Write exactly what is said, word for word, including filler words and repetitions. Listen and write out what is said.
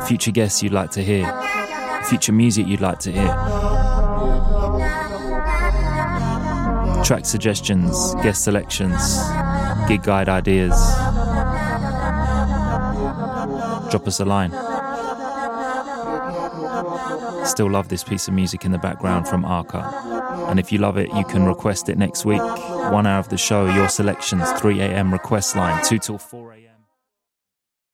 future guests you'd like to hear, future music you'd like to hear, track suggestions, guest selections, gig guide ideas, drop us a line. Still love this piece of music in the background from Arca. And if you love it, you can request it next week. One hour of the show, your selections, three a.m. request line, two till four.